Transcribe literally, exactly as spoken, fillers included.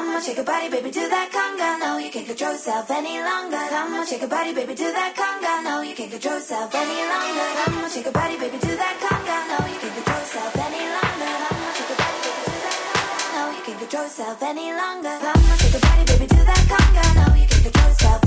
Come on, shake your body, baby, do that conga. No, you can't control yourself any longer. Come on, shake your body, baby, do that conga. No, you can't control yourself any longer. Come on, shake your body, baby, do that conga. No, you can't control yourself any longer. Come on, shake your body, baby, do that conga. No, you can't control yourself any longer. Come on, shake your body, baby, do that conga. No, you can't control yourself